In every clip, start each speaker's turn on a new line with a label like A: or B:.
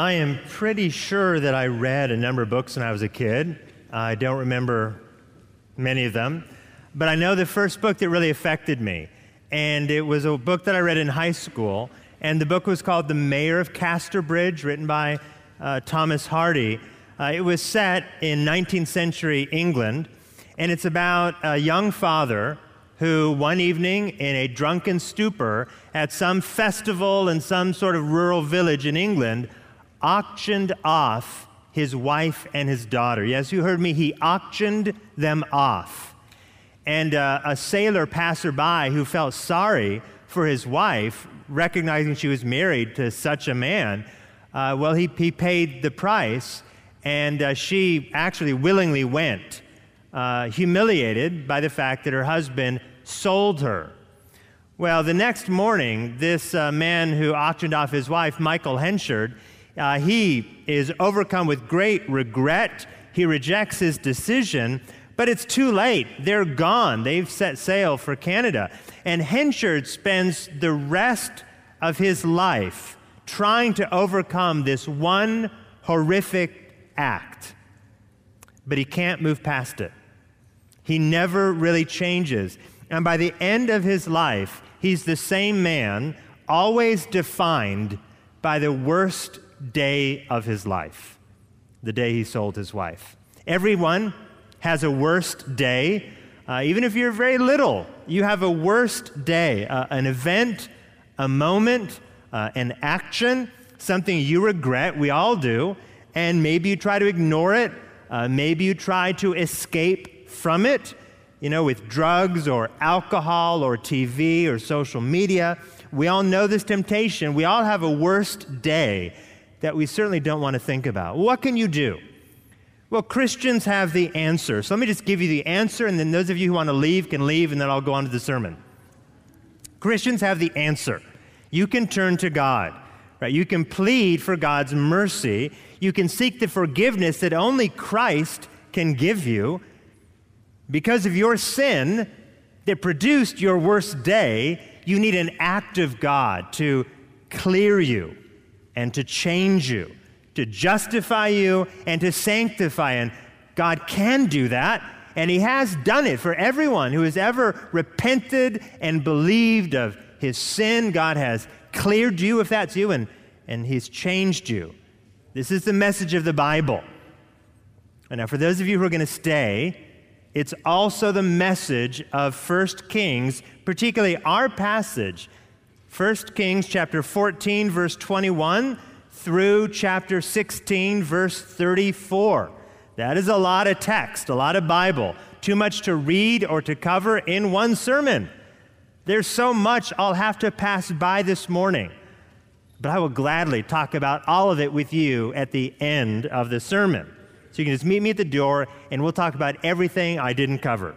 A: I am pretty sure that I read a number of books when I was a kid. I don't remember many of them, but I know the first book that really affected me, and it was a book that I read in high school, and the book was called The Mayor of Casterbridge, written by Thomas Hardy. It was set in 19th century England, and it's about a young father who one evening in a drunken stupor at some festival in some sort of rural village in England auctioned off his wife and his daughter. Yes, you heard me. He auctioned them off. And a sailor passerby who felt sorry for his wife, recognizing she was married to such a man, he paid the price, and she actually willingly went, humiliated by the fact that her husband sold her. Well, the next morning, this man who auctioned off his wife, Michael Henchard, he is overcome with great regret. He rejects his decision, but it's too late. They're gone. They've set sail for Canada. And Henchard spends the rest of his life trying to overcome this one horrific act. But he can't move past it. He never really changes. And by the end of his life, he's the same man, always defined by the worst day of his life, the day he sold his wife. Everyone has a worst day. Even if you're very little, you have a worst day, an event, a moment, an action, something you regret. We all do. And maybe you try to ignore it. Maybe you try to escape from it, with drugs or alcohol or TV or social media. We all know this temptation. We all have a worst day that we certainly don't want to think about. What can you do? Well, Christians have the answer. So let me just give you the answer, and then those of you who want to leave can leave, and then I'll go on to the sermon. Christians have the answer. You can turn to God, right? You can plead for God's mercy. You can seek the forgiveness that only Christ can give you. Because of your sin that produced your worst day, you need an act of God to clear you and to change you, to justify you and to sanctify. And God can do that, and He has done it for everyone who has ever repented and believed of his sin. God has cleared you, if that's you, and He's changed you. This is the message of the Bible. And now, for those of you who are going to stay, it's also the message of 1 Kings, particularly our passage, 1 Kings chapter 14, verse 21 through chapter 16, verse 34. That is a lot of text, a lot of Bible, too much to read or to cover in one sermon. There's so much I'll have to pass by this morning, but I will gladly talk about all of it with you at the end of the sermon. So you can just meet me at the door, and we'll talk about everything I didn't cover.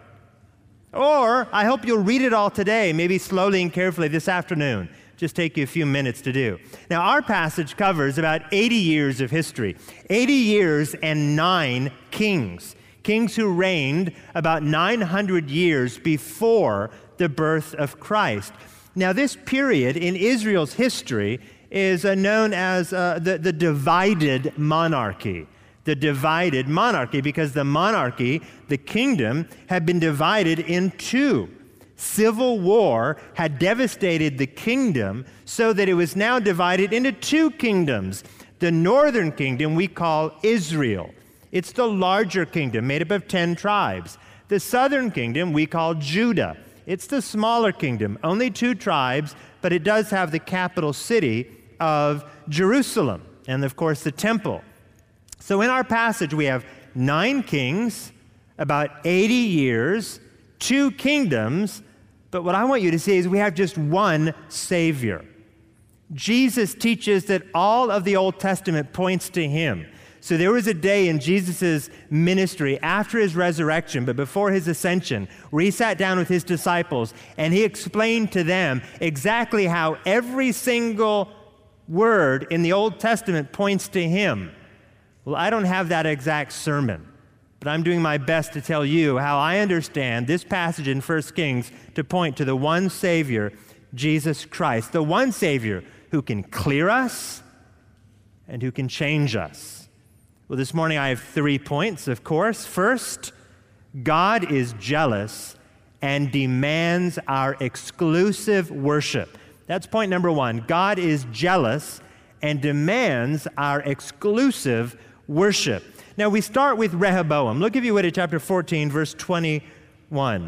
A: Or I hope you'll read it all today, maybe slowly and carefully this afternoon. Just take you a few minutes to do. Now, our passage covers about 80 years of history, 80 years and 9 kings, kings who reigned about 900 years before the birth of Christ. Now, this period in Israel's history is known as the divided monarchy. The divided monarchy, because the monarchy, the kingdom, had been divided in two. Civil war had devastated the kingdom so that it was now divided into two kingdoms. The northern kingdom we call Israel. It's the larger kingdom made up of 10 tribes. The southern kingdom we call Judah. It's the smaller kingdom, only 2 tribes, but it does have the capital city of Jerusalem and, of course, the temple. So in our passage, we have 9 kings, about 80 years, 2 kingdoms, but what I want you to see is we have just one Savior. Jesus teaches that all of the Old Testament points to Him. So there was a day in Jesus' ministry after His resurrection, but before His ascension, where He sat down with His disciples, and He explained to them exactly how every single word in the Old Testament points to Him. Well, I don't have that exact sermon, but I'm doing my best to tell you how I understand this passage in 1 Kings to point to the one Savior, Jesus Christ, the one Savior who can clear us, and who can change us. Well, this morning I have 3 points, of course. First, God is jealous and demands our exclusive worship. That's point number 1. God is jealous and demands our exclusive worship. Now we start with Rehoboam. Look, if you would, at chapter 14, verse 21.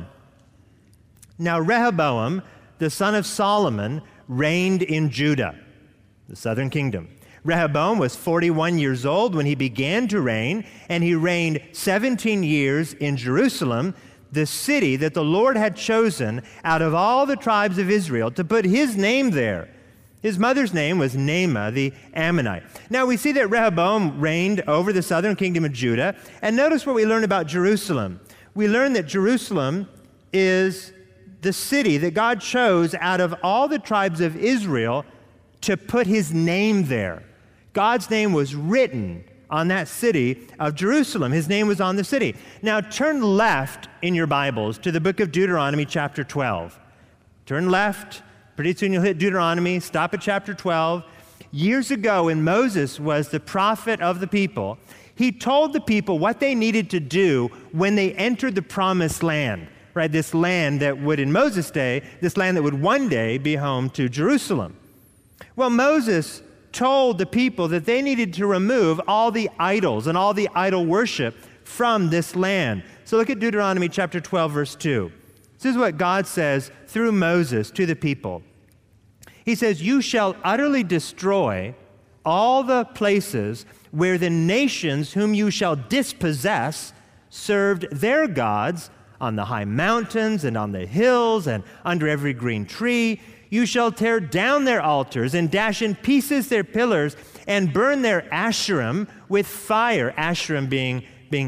A: Now Rehoboam, the son of Solomon, reigned in Judah, the southern kingdom. Rehoboam was 41 years old when he began to reign, and he reigned 17 years in Jerusalem, the city that the Lord had chosen out of all the tribes of Israel to put his name there. His mother's name was Naamah the Ammonite. Now we see that Rehoboam reigned over the southern kingdom of Judah, and notice what we learn about Jerusalem. We learn that Jerusalem is the city that God chose out of all the tribes of Israel to put his name there. God's name was written on that city of Jerusalem. His name was on the city. Now turn left in your Bibles to the book of Deuteronomy chapter 12. Turn left. Pretty soon you'll hit Deuteronomy. Stop at chapter 12. Years ago, when Moses was the prophet of the people, he told the people what they needed to do when they entered the promised land, right? This land that would, in Moses' day, this land that would one day be home to Jerusalem. Well, Moses told the people that they needed to remove all the idols and all the idol worship from this land. So look at Deuteronomy chapter 12, verse 2. This is what God says through Moses to the people. He says, "You shall utterly destroy all the places where the nations whom you shall dispossess served their gods on the high mountains and on the hills and under every green tree. You shall tear down their altars and dash in pieces their pillars and burn their Asherim with fire." Asherim being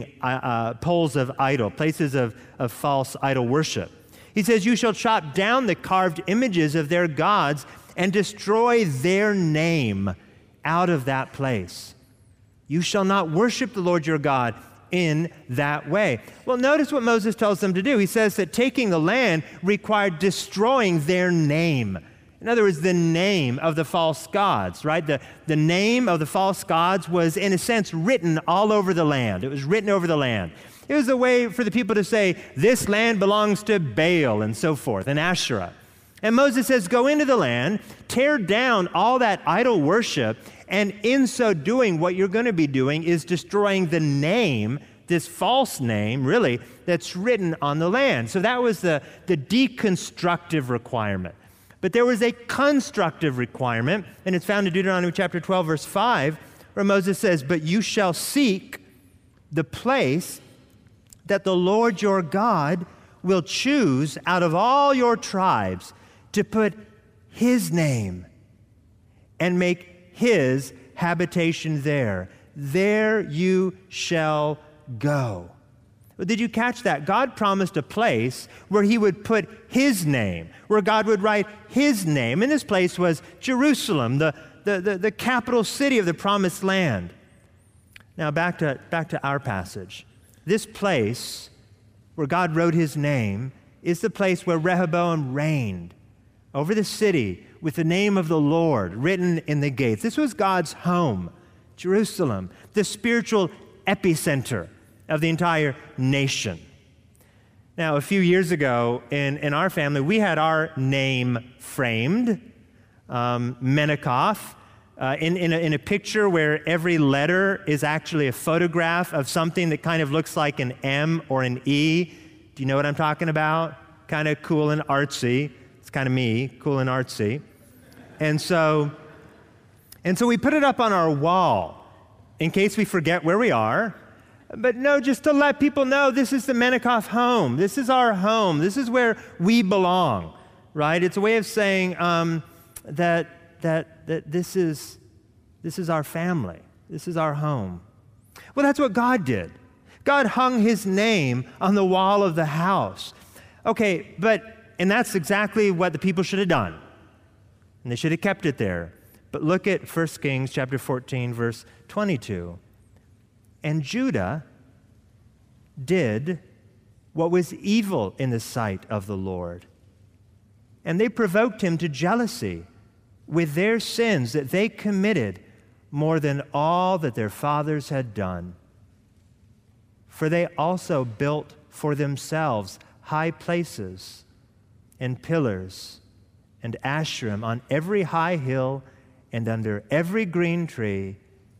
A: poles of idol, places of false idol worship. He says, "You shall chop down the carved images of their gods and destroy their name out of that place. You shall not worship the Lord your God in that way." Well, notice what Moses tells them to do. He says that taking the land required destroying their name. In other words, the name of the false gods, right? The name of the false gods was, in a sense, written all over the land. It was written over the land. It was a way for the people to say, this land belongs to Baal and so forth, and Asherah. And Moses says, go into the land, tear down all that idol worship, and in so doing, what you're going to be doing is destroying the name, this false name, really, that's written on the land. So that was the deconstructive requirement. But there was a constructive requirement, and it's found in Deuteronomy chapter 12, verse 5, where Moses says, "But you shall seek the place that the Lord your God will choose out of all your tribes to put his name and make his habitation there. There you shall go." Well, did you catch that? God promised a place where he would put his name, where God would write his name. And this place was Jerusalem, the capital city of the promised land. Now back to our passage. This place where God wrote his name is the place where Rehoboam reigned over the city with the name of the Lord written in the gates. This was God's home, Jerusalem, the spiritual epicenter of the entire nation. Now, a few years ago in our family, we had our name framed, Menikoff, in a picture where every letter is actually a photograph of something that kind of looks like an M or an E. Do you know what I'm talking about? Kind of cool and artsy. It's kind of me, cool and artsy. And so we put it up on our wall in case we forget where we are. But no, just to let people know this is the Menikoff home. This is our home. This is where we belong, right? It's a way of saying that this is our family. This is our home. Well, that's what God did. God hung his name on the wall of the house. Okay, and that's exactly what the people should have done. And they should have kept it there. But look at 1 Kings chapter 14, verse 22. "And Judah did what was evil in the sight of the Lord. And they provoked him to jealousy with their sins that they committed more than all that their fathers had done. For they also built for themselves high places and pillars and Asherim on every high hill and under every green tree.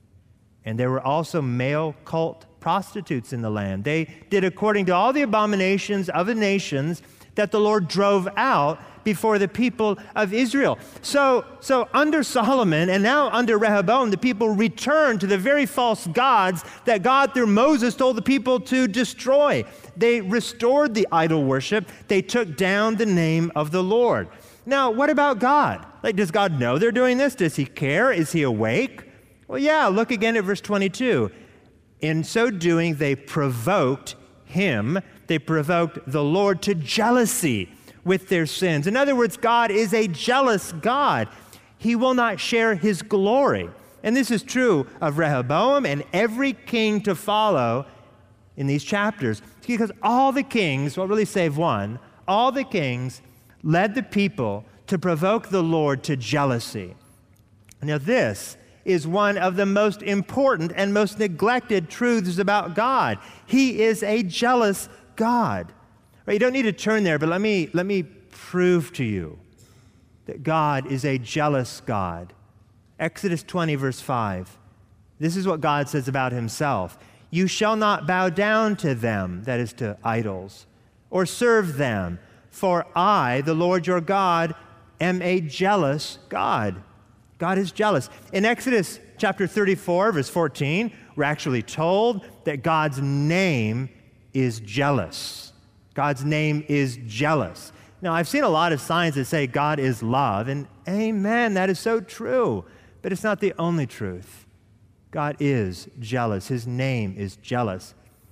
A: And there were also male cult prostitutes in the land. They did according to all the abominations of the nations that the Lord drove out before the people of Israel. So under Solomon and now under Rehoboam, the people returned to the very false gods that God through Moses told the people to destroy. They restored the idol worship. They took down the name of the Lord. Now, what about God? Like, does God know they're doing this? Does he care? Is he awake? Well, yeah, look again at verse 22. In so doing, they provoked him. They provoked the Lord to jealousy with their sins. In other words, God is a jealous God. He will not share his glory. And this is true of Rehoboam and every king to follow in these chapters. Because all the kings, well, really save one, all the kings led the people to provoke the Lord to jealousy. Now, this is one of the most important and most neglected truths about God. He is a jealous God. Right, you don't need to turn there, but let me prove to you that God is a jealous God. Exodus 20, verse 5. This is what God says about himself. You shall not bow down to them, that is to idols, or serve them, for I, the Lord your God, am a jealous God. God is jealous. In Exodus chapter 34, verse 14, we're actually told that God's name is jealous. God's name is jealous. Now, I've seen a lot of signs that say God is love, and amen, that is so true. But it's not the only truth. God is jealous. His name is jealous.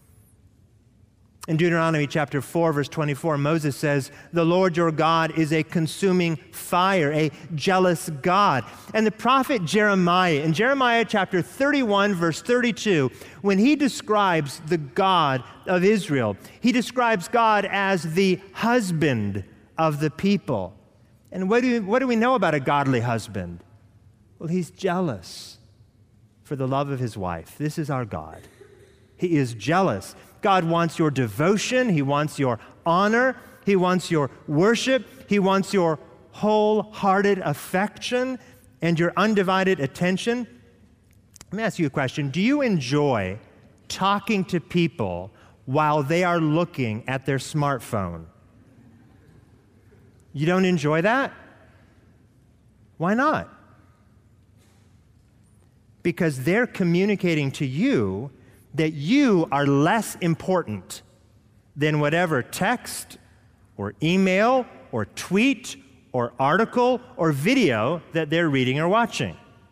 A: In Deuteronomy chapter 4, verse 24, Moses says, the Lord your God is a consuming fire, a jealous God. And the prophet Jeremiah, in Jeremiah chapter 31, verse 32, when he describes the God of Israel, he describes God as the husband of the people. And what do we know about a godly husband? Well, he's jealous for the love of his wife. This is our God. He is jealous. God wants your devotion. He wants your honor. He wants your worship. He wants your wholehearted affection and your undivided attention. Let me ask you a question. Do you enjoy talking to people while they are looking at their smartphone? You don't enjoy that? Why not? Because they're communicating to you that you are less important than whatever text or email or tweet or article or video that they're reading or watching.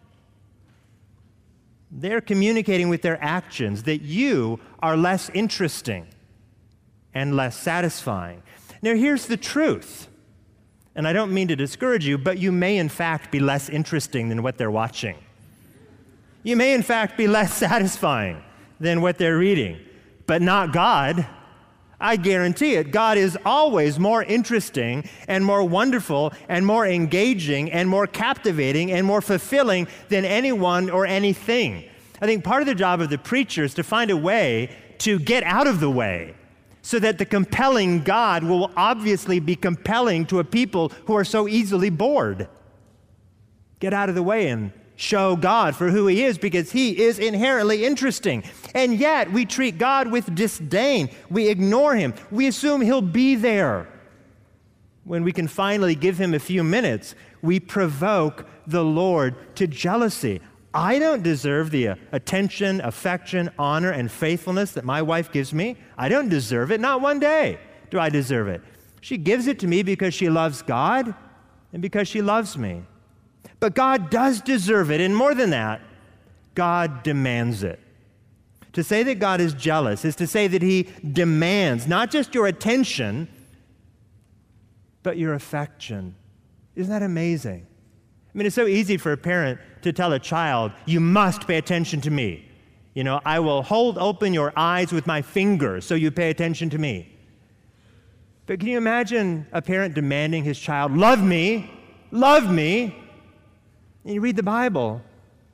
A: They're communicating with their actions that you are less interesting and less satisfying. Now, here's the truth, and I don't mean to discourage you, but you may in fact be less interesting than what they're watching. You may in fact be less satisfying than what they're reading, but not God. I guarantee it. God is always more interesting and more wonderful and more engaging and more captivating and more fulfilling than anyone or anything. I think part of the job of the preacher is to find a way to get out of the way so that the compelling God will obviously be compelling to a people who are so easily bored. Get out of the way and show God for who he is, because he is inherently interesting. And yet we treat God with disdain. We ignore him. We assume he'll be there. When we can finally give him a few minutes, we provoke the Lord to jealousy. I don't deserve the attention, affection, honor, and faithfulness that my wife gives me. I don't deserve it. Not one day do I deserve it. She gives it to me because she loves God and because she loves me. But God does deserve it, and more than that, God demands it. To say that God is jealous is to say that he demands not just your attention, but your affection. Isn't that amazing? I mean, it's so easy for a parent to tell a child, you must pay attention to me. You know, I will hold open your eyes with my fingers so you pay attention to me. But can you imagine a parent demanding his child, love me, love me? And you read the Bible,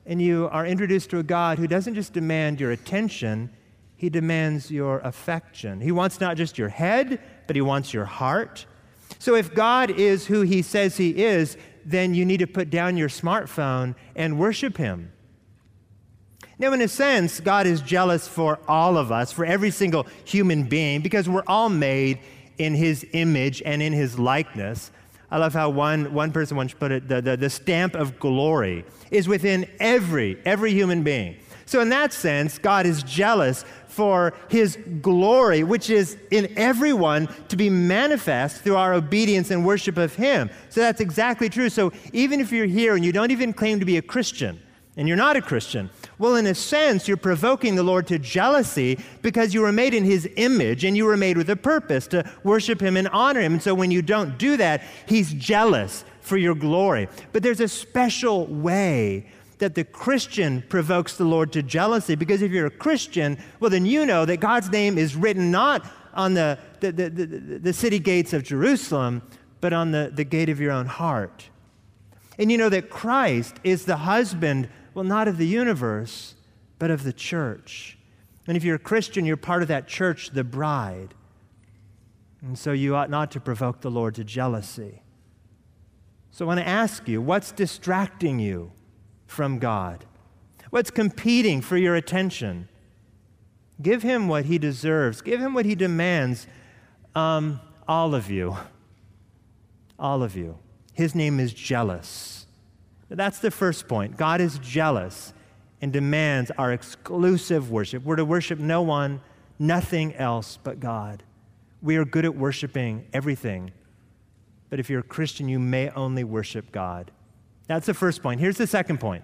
A: and you are introduced to a God who doesn't just demand your attention, he demands your affection. He wants not just your head, but he wants your heart. So if God is who he says he is, then you need to put down your smartphone and worship him. Now, in a sense, God is jealous for all of us, for every single human being, because we're all made in his image and in his likeness. I love how one person once put it, the stamp of glory is within every human being. So in that sense, God is jealous for his glory, which is in everyone, to be manifest through our obedience and worship of him. So that's exactly true. So even if you're here and you don't even claim to be a Christian, and you're not a Christian, well, in a sense, you're provoking the Lord to jealousy because you were made in his image and you were made with a purpose to worship him and honor him. And so when you don't do that, he's jealous for your glory. But there's a special way that the Christian provokes the Lord to jealousy, because if you're a Christian, well, then you know that God's name is written not on the city gates of Jerusalem, but on the gate of your own heart. And you know that Christ is the husband, well, not of the universe, but of the church. And if you're a Christian, you're part of that church, the bride. And so you ought not to provoke the Lord to jealousy. So I want to ask you, what's distracting you from God? What's competing for your attention? Give him what he deserves. Give him what he demands. All of you. All of you. His name is jealous. That's the first point. God is jealous and demands our exclusive worship. We're to worship no one, nothing else but God. We are good at worshiping everything. But if you're a Christian, you may only worship God. That's the first point. Here's the second point.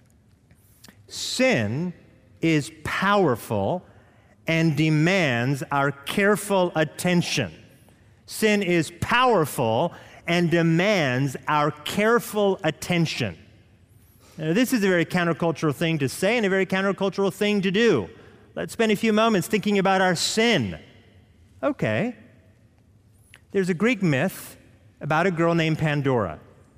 A: Sin is powerful and demands our careful attention. Sin is powerful and demands our careful attention. Now, this is a very countercultural thing to say and a very countercultural thing to do. Let's spend a few moments thinking about our sin. Okay. There's a Greek myth about a girl named Pandora.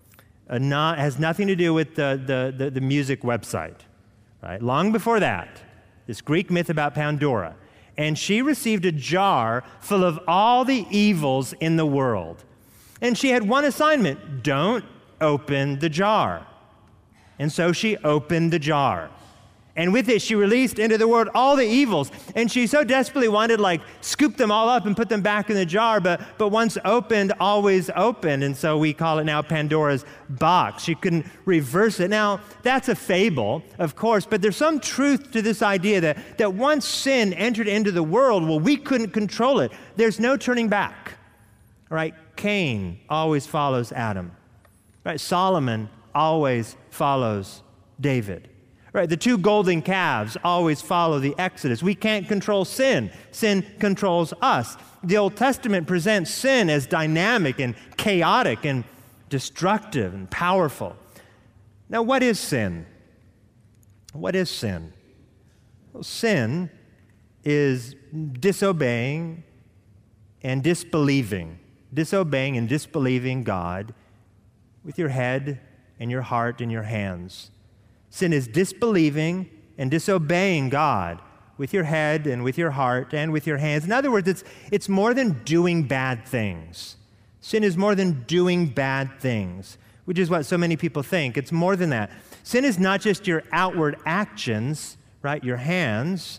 A: Has nothing to do with the music website. Right? Long before that, this Greek myth about Pandora. And she received a jar full of all the evils in the world. And she had one assignment: don't open the jar. And so she opened the jar. And with it, she released into the world all the evils. And she so desperately wanted to scoop them all up and put them back in the jar, but once opened, always opened. And so we call it now Pandora's box. She couldn't reverse it. Now, that's a fable, of course, but there's some truth to this idea that once sin entered into the world, well, we couldn't control it. There's no turning back. All right? Cain always follows Adam. Right? Solomon always follows David. Right? The two golden calves always follow the Exodus. We can't control sin. Sin controls us. The Old Testament presents sin as dynamic and chaotic and destructive and powerful. Now, what is sin? What is sin? Well, sin is disobeying and disbelieving. Disobeying and disbelieving God with your head and your heart and your hands. Sin is disbelieving and disobeying God with your head and with your heart and with your hands. In other words, it's more than doing bad things. Sin is more than doing bad things, which is what so many people think. It's more than that. Sin is not just your outward actions, right, your hands.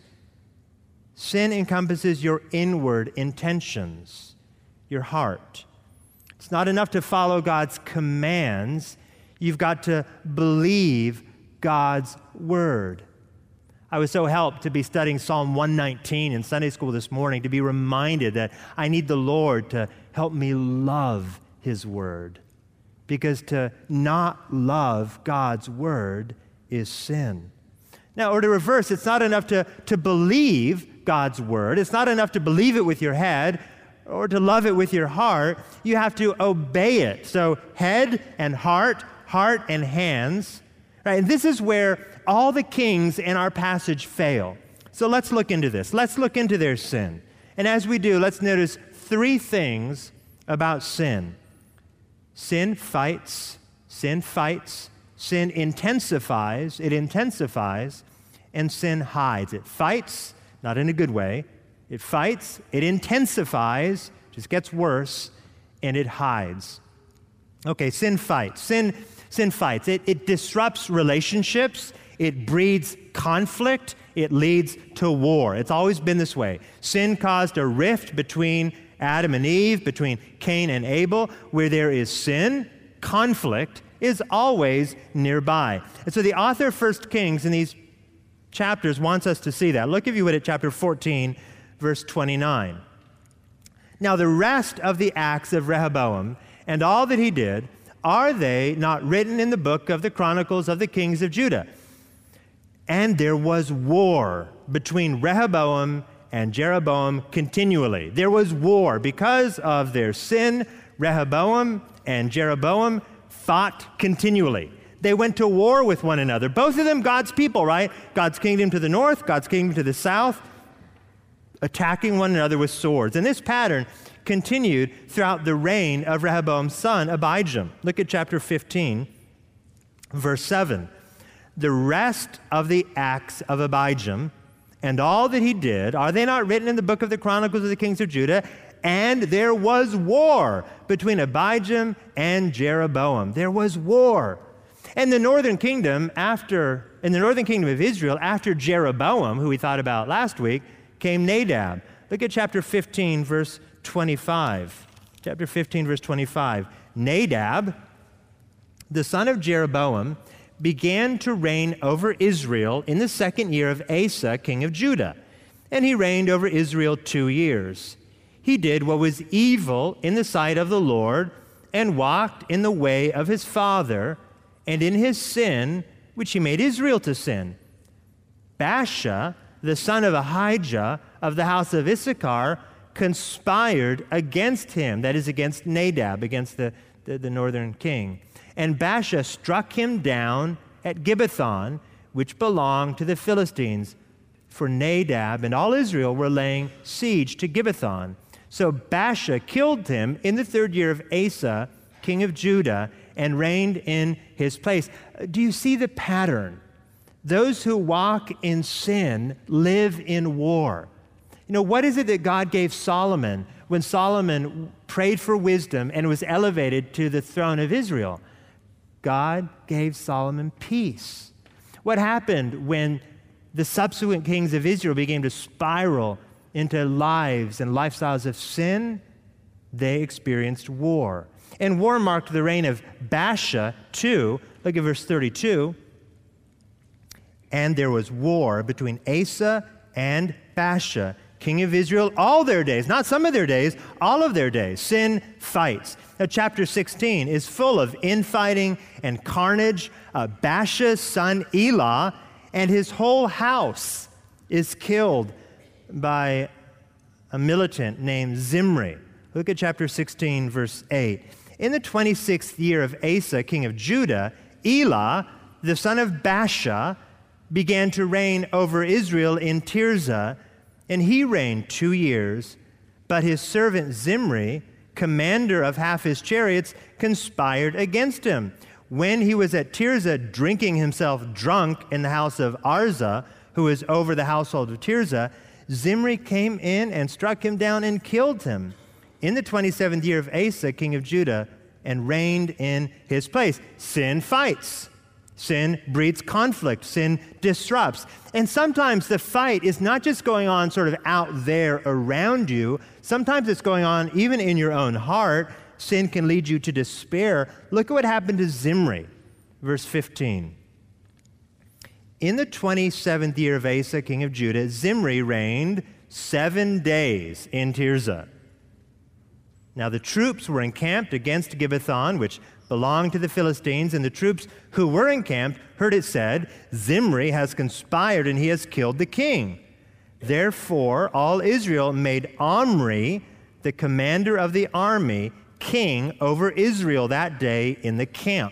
A: Sin encompasses your inward intentions, your heart. It's not enough to follow God's commands. You've got to believe God's word. I was so helped to be studying Psalm 119 in Sunday school this morning, to be reminded that I need the Lord to help me love his word. Because to not love God's word is sin. Now, or to reverse, it's not enough to believe God's word. It's not enough to believe it with your head or to love it with your heart. You have to obey it. So head and heart and hands. Right? And this is where all the kings in our passage fail. So let's look into this. Let's look into their sin. And as we do, let's notice three things about sin. Sin fights Sin intensifies, and sin hides. It fights, not in a good way. It fights, it intensifies, just gets worse, and it hides. Okay, sin fights. Sin fights. It disrupts relationships. It breeds conflict. It leads to war. It's always been this way. Sin caused a rift between Adam and Eve, between Cain and Abel. Where there is sin, conflict is always nearby. And so the author of 1 Kings in these chapters wants us to see that. Look, if you would, at chapter 14, verse 29. Now the rest of the acts of Rehoboam and all that he did, are they not written in the book of the Chronicles of the kings of Judah? And there was war between Rehoboam and Jeroboam continually. There was war because of their sin. Rehoboam and Jeroboam fought continually. They went to war with one another. Both of them God's people, right? God's kingdom to the north, God's kingdom to the south, attacking one another with swords. And this pattern continued throughout the reign of Rehoboam's son, Abijam. Look at chapter 15, verse 7. The rest of the acts of Abijam and all that he did, are they not written in the book of the Chronicles of the kings of Judah? And there was war between Abijam and Jeroboam. There was war. And the northern kingdom in the northern kingdom of Israel, after Jeroboam, who we thought about last week, came Nadab. Look at chapter 15, verse 25. Chapter 15, verse 25. Nadab, the son of Jeroboam, began to reign over Israel in the second year of Asa, king of Judah. And he reigned over Israel 2 years. He did what was evil in the sight of the Lord and walked in the way of his father and in his sin, which he made Israel to sin. Baasha, the son of Ahijah of the house of Issachar, conspired against him, that is, against Nadab, against the northern king. And Baasha struck him down at Gibbethon, which belonged to the Philistines, for Nadab and all Israel were laying siege to Gibbethon. So Baasha killed him in the 3rd year of Asa, king of Judah, and reigned in his place. Do you see the pattern? Those who walk in sin live in war. You know, what is it that God gave Solomon when Solomon prayed for wisdom and was elevated to the throne of Israel? God gave Solomon peace. What happened when the subsequent kings of Israel began to spiral into lives and lifestyles of sin? They experienced war. And war marked the reign of Baasha too. Look at verse 32. And there was war between Asa and Baasha, king of Israel, all their days, not some of their days, all of their days. Sin fights. Now, chapter 16 is full of infighting and carnage. Baasha's son Elah and his whole house is killed by a militant named Zimri. Look at chapter 16, verse 8. In the 26th year of Asa, king of Judah, Elah, the son of Baasha, began to reign over Israel in Tirzah, and he reigned 2 years. But his servant Zimri, commander of half his chariots, conspired against him. When he was at Tirzah drinking himself drunk in the house of Arza, who was over the household of Tirzah, Zimri came in and struck him down and killed him in the 27th year of Asa, king of Judah, and reigned in his place. Sin fights. Sin breeds conflict. Sin disrupts. And sometimes the fight is not just going on sort of out there around you. Sometimes it's going on even in your own heart. Sin can lead you to despair. Look at what happened to Zimri. Verse 15. In the 27th year of Asa, king of Judah, Zimri reigned 7 days in Tirzah. Now the troops were encamped against Gibbethon, which belonged to the Philistines, and the troops who were encamped heard it said, Zimri has conspired and he has killed the king. Therefore, all Israel made Omri, the commander of the army, king over Israel that day in the camp.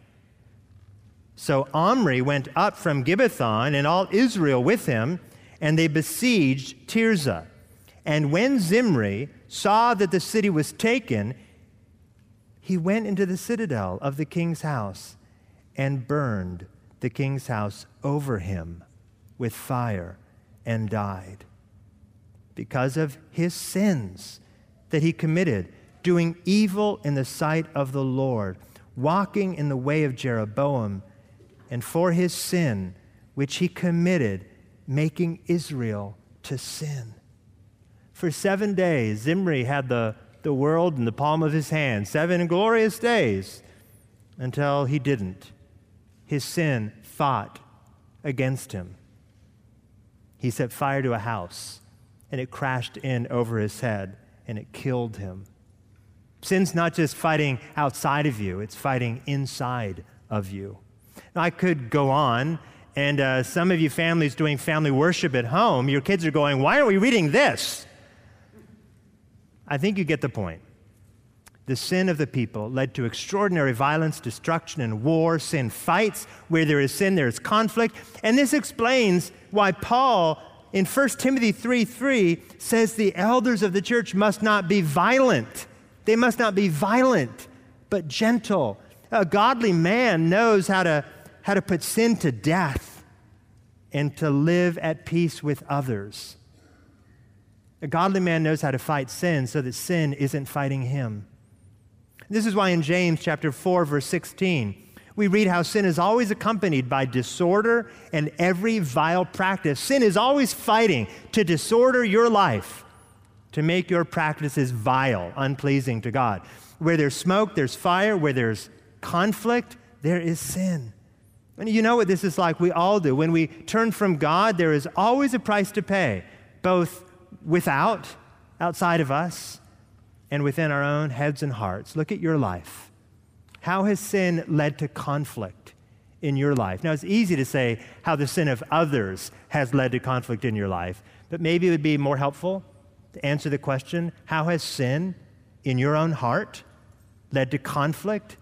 A: So Omri went up from Gibbethon and all Israel with him, and they besieged Tirzah. And when Zimri saw that the city was taken, he went into the citadel of the king's house and burned the king's house over him with fire and died. Because of his sins that he committed, doing evil in the sight of the Lord, walking in the way of Jeroboam, and for his sin which he committed, making Israel to sin. For 7 days, Zimri had the world in the palm of his hand, 7 glorious days, until he didn't. His sin fought against him. He set fire to a house, and it crashed in over his head, and it killed him. Sin's not just fighting outside of you, it's fighting inside of you. Now, I could go on, and some of you families doing family worship at home, your kids are going, why are we reading this? I think you get the point. The sin of the people led to extraordinary violence, destruction, and war. Sin fights. Where there is sin, there is conflict. And this explains why Paul, in 1 Timothy 3:3, says the elders of the church must not be violent. They must not be violent, but gentle. A godly man knows how to put sin to death and to live at peace with others. A godly man knows how to fight sin so that sin isn't fighting him. This is why in James chapter 4, verse 16, we read how sin is always accompanied by disorder and every vile practice. Sin is always fighting to disorder your life, to make your practices vile, unpleasing to God. Where there's smoke, there's fire. Where there's conflict, there is sin. And you know what this is like? We all do. When we turn from God, there is always a price to pay, both outside of us, and within our own heads and hearts. Look at your life. How has sin led to conflict in your life? Now, it's easy to say how the sin of others has led to conflict in your life, but maybe it would be more helpful to answer the question, how has sin in your own heart led to conflict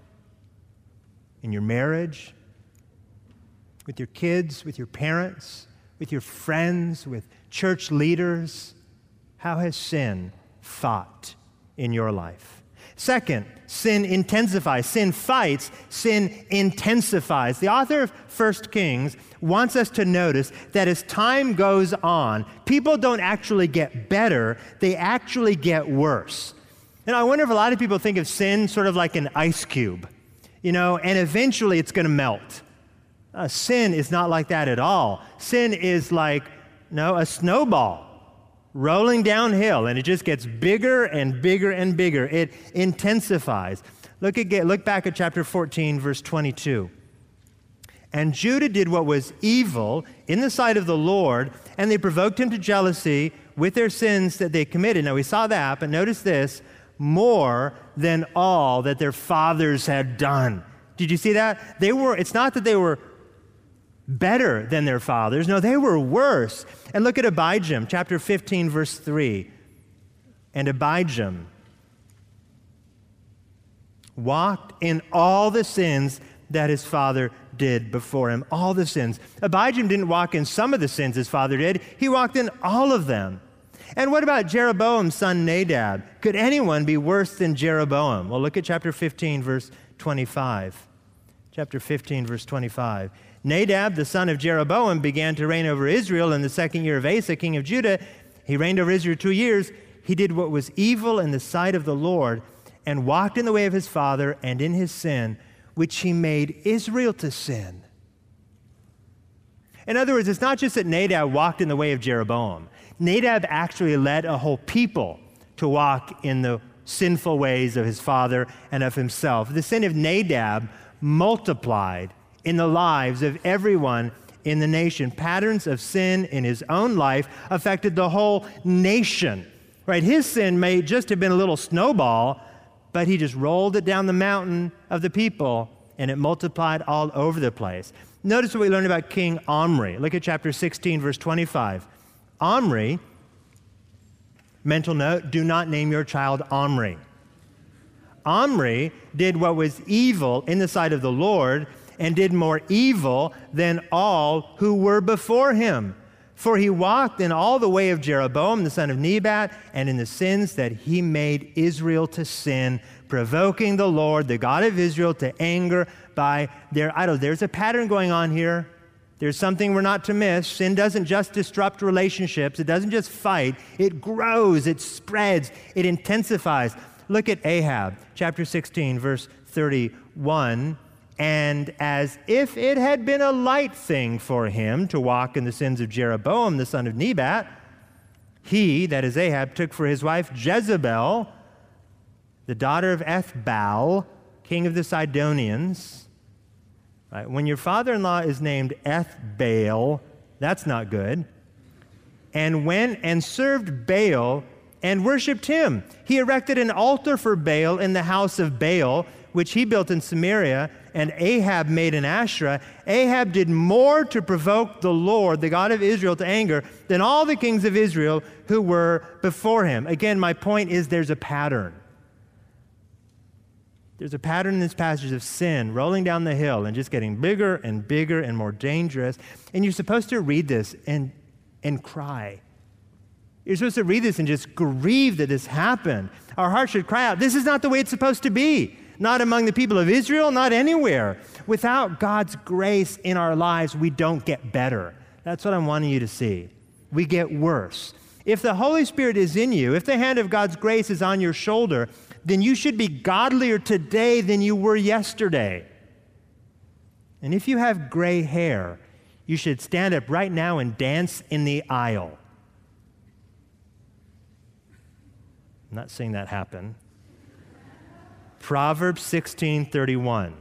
A: in your marriage, with your kids, with your parents, with your friends, with church leaders? How has sin fought in your life? Second, sin intensifies. Sin fights, sin intensifies. The author of 1 Kings wants us to notice that as time goes on, people don't actually get better, they actually get worse. And I wonder if a lot of people think of sin sort of like an ice cube, and eventually it's going to melt. Sin is not like that at all. Sin is like, a snowball rolling downhill, and it just gets bigger and bigger and bigger. It intensifies. Look back at chapter 14, verse 22. And Judah did what was evil in the sight of the Lord, and they provoked him to jealousy with their sins that they committed. Now we saw that, but notice this, more than all that their fathers had done. Did you see that? It's not that they were better than their fathers. No, they were worse. And look at Abijam, chapter 15, verse 3. And Abijam walked in all the sins that his father did before him. All the sins. Abijam didn't walk in some of the sins his father did. He walked in all of them. And what about Jeroboam's son Nadab? Could anyone be worse than Jeroboam? Well, look at chapter 15, verse 25. Chapter 15, verse 25. Nadab, the son of Jeroboam, began to reign over Israel in the 2nd year of Asa, king of Judah. He reigned over Israel 2 years. He did what was evil in the sight of the Lord and walked in the way of his father and in his sin, which he made Israel to sin. In other words, it's not just that Nadab walked in the way of Jeroboam. Nadab actually led a whole people to walk in the sinful ways of his father and of himself. The sin of Nadab multiplied in the lives of everyone in the nation. Patterns of sin in his own life affected the whole nation. Right? His sin may just have been a little snowball, but he just rolled it down the mountain of the people, and it multiplied all over the place. Notice what we learned about King Omri. Look at chapter 16, verse 25. Omri, mental note, do not name your child Omri. Omri did what was evil in the sight of the Lord and did more evil than all who were before him. For he walked in all the way of Jeroboam, the son of Nebat, and in the sins that he made Israel to sin, provoking the Lord, the God of Israel, to anger by their idols. There's a pattern going on here. There's something we're not to miss. Sin doesn't just disrupt relationships. It doesn't just fight. It grows, it spreads, it intensifies. Look at Ahab, chapter 16, verse 31. And as if it had been a light thing for him to walk in the sins of Jeroboam, the son of Nebat, he, that is Ahab, took for his wife Jezebel, the daughter of Ethbaal, king of the Sidonians. Right? When your father-in-law is named Ethbaal, that's not good. And went and served Baal and worshipped him. He erected an altar for Baal in the house of Baal, which he built in Samaria, and Ahab made an Asherah. Ahab did more to provoke the Lord, the God of Israel, to anger than all the kings of Israel who were before him. Again, my point is there's a pattern. There's a pattern in this passage of sin rolling down the hill and just getting bigger and bigger and more dangerous. And you're supposed to read this and cry. You're supposed to read this and just grieve that this happened. Our hearts should cry out, this is not the way it's supposed to be. Not among the people of Israel, not anywhere. Without God's grace in our lives, we don't get better. That's what I'm wanting you to see. We get worse. If the Holy Spirit is in you, if the hand of God's grace is on your shoulder, then you should be godlier today than you were yesterday. And if you have gray hair, you should stand up right now and dance in the aisle. I'm not seeing that happen. Proverbs 16:31.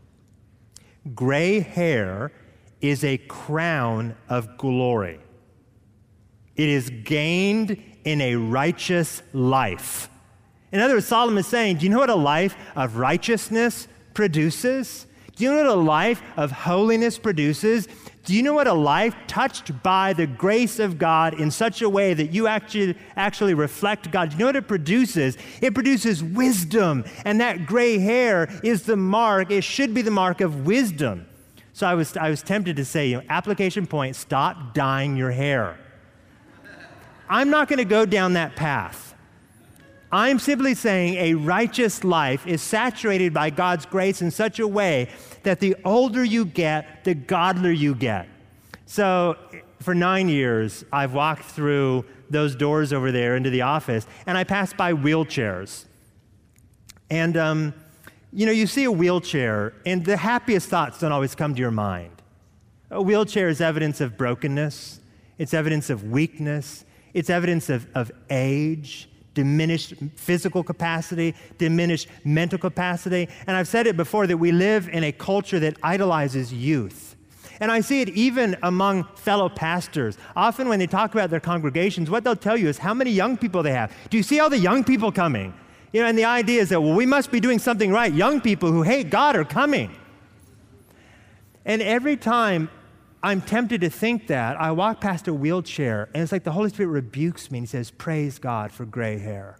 A: Gray hair is a crown of glory. It is gained in a righteous life. In other words, Solomon is saying, do you know what a life of righteousness produces? Do you know what a life of holiness produces? Do you know what a life touched by the grace of God in such a way that you actually reflect God? Do you know what it produces? It produces wisdom, and that gray hair is the mark. It should be the mark of wisdom. So I was tempted to say, application point, stop dyeing your hair. I'm not going to go down that path. I'm simply saying a righteous life is saturated by God's grace in such a way that the older you get, the godlier you get. So for 9 years, I've walked through those doors over there into the office, and I passed by wheelchairs. And, you see a wheelchair, and the happiest thoughts don't always come to your mind. A wheelchair is evidence of brokenness. It's evidence of weakness. It's evidence of age, diminished physical capacity, diminished mental capacity. And I've said it before that we live in a culture that idolizes youth. And I see it even among fellow pastors. Often when they talk about their congregations, what they'll tell you is how many young people they have. Do you see all the young people coming? And the idea is that, well, we must be doing something right. Young people who hate God are coming. And every time I'm tempted to think that, I walk past a wheelchair, and it's like the Holy Spirit rebukes me, and he says, praise God for gray hair.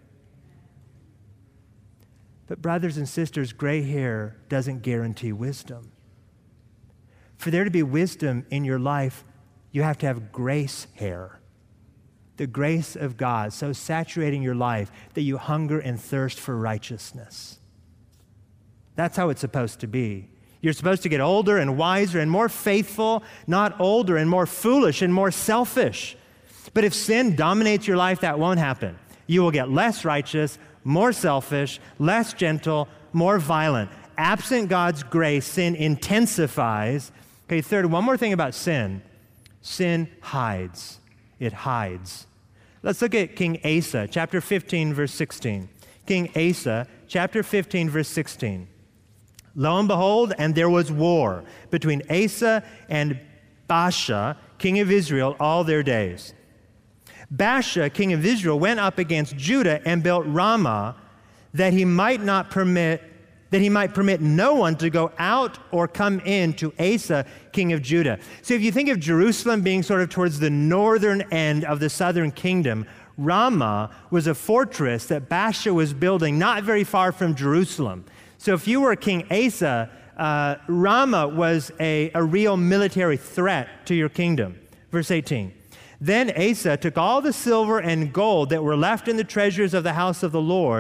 A: But brothers and sisters, gray hair doesn't guarantee wisdom. For there to be wisdom in your life, you have to have grace hair. The grace of God so saturating your life that you hunger and thirst for righteousness. That's how it's supposed to be. You're supposed to get older and wiser and more faithful, not older and more foolish and more selfish. But if sin dominates your life, that won't happen. You will get less righteous, more selfish, less gentle, more violent. Absent God's grace, sin intensifies. Okay, third, one more thing about sin. Sin hides. It hides. Let's look at King Asa, chapter 15, verse 16. King Asa, chapter 15, verse 16. Lo and behold, and there was war between Asa and Baasha, king of Israel, all their days. Baasha, king of Israel, went up against Judah and built Ramah, that he might permit no one to go out or come in to Asa, king of Judah. So if you think of Jerusalem being sort of towards the northern end of the southern kingdom, Ramah was a fortress that Baasha was building not very far from Jerusalem. So if you were King Asa, Ramah was a real military threat to your kingdom. Verse 18. Then Asa took all the silver and gold that were left in the treasures of the house of the Lord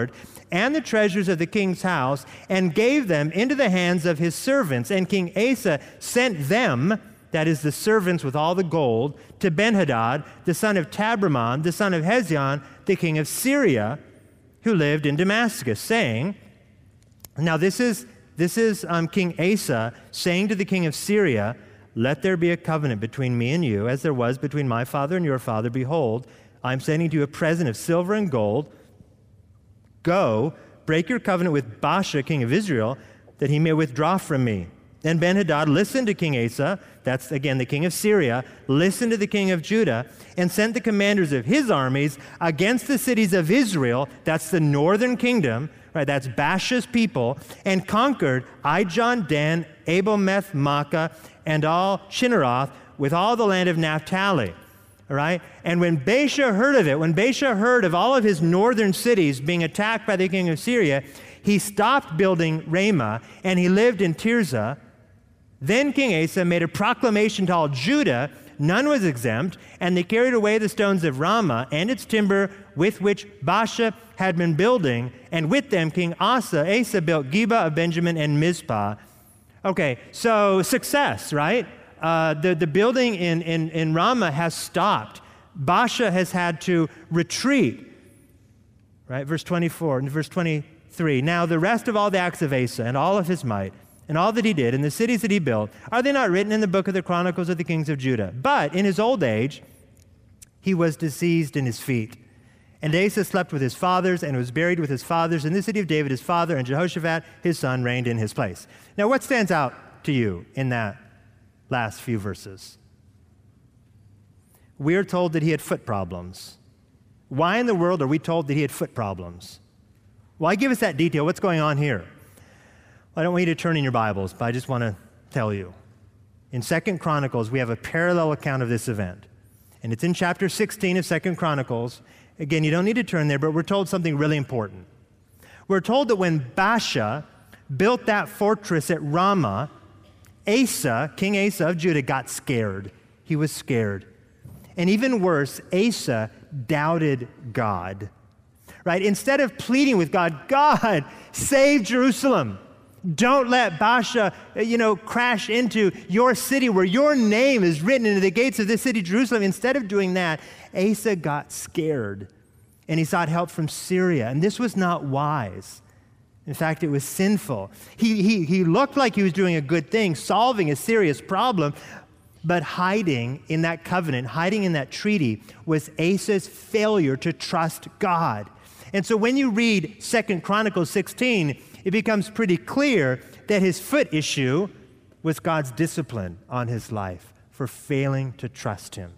A: and the treasures of the king's house, and gave them into the hands of his servants. And King Asa sent them, that is the servants with all the gold, to Benhadad, the son of Tabrimon, the son of Hezion, the king of Syria, who lived in Damascus, saying, now this is King Asa saying to the king of Syria, let there be a covenant between me and you, as there was between my father and your father. Behold, I am sending to you a present of silver and gold. Go, break your covenant with Baasha, king of Israel, that he may withdraw from me. Then Ben-Hadad listened to King Asa, that's again the king of Syria, listened to the king of Judah, and sent the commanders of his armies against the cities of Israel, that's the northern kingdom, right, that's Baasha's people, and conquered Ijon, Dan, Abel-Meth, Makkah, and all Chinneroth, with all the land of Naphtali. All right? And when Baasha heard of it, when Baasha heard of all of his northern cities being attacked by the king of Syria, he stopped building Ramah, and he lived in Tirzah. Then King Asa made a proclamation to all Judah, none was exempt, and they carried away the stones of Ramah and its timber with which Baasha had been building, and with them King Asa built Geba of Benjamin and Mizpah. Okay, so success, right? The building in Ramah has stopped. Baasha has had to retreat, right? Verse 24 and verse 23. Now the rest of all the acts of Asa and all of his might and all that he did and the cities that he built, are they not written in the book of the Chronicles of the kings of Judah? But in his old age, he was diseased in his feet. And Asa slept with his fathers and was buried with his fathers in the city of David his father, and Jehoshaphat his son reigned in his place. Now what stands out to you in that last few verses? We are told that he had foot problems. Why in the world are we told that he had foot problems? Why give us that detail? What's going on here? I don't want you to turn in your Bibles, but I just want to tell you. In 2 Chronicles, we have a parallel account of this event. And it's in chapter 16 of 2 Chronicles. Again, you don't need to turn there, but we're told something really important. We're told that when Baasha built that fortress at Ramah, Asa, King Asa of Judah, got scared. He was scared. And even worse, Asa doubted God. Right? Instead of pleading with God, God, save Jerusalem. Don't let Baasha, crash into your city where your name is written into the gates of this city, Jerusalem. Instead of doing that, Asa got scared, and he sought help from Syria. And this was not wise. In fact, it was sinful. He looked like he was doing a good thing, solving a serious problem, but hiding in that covenant, hiding in that treaty, was Asa's failure to trust God. And so when you read 2 Chronicles 16, it becomes pretty clear that his foot issue was God's discipline on his life for failing to trust him.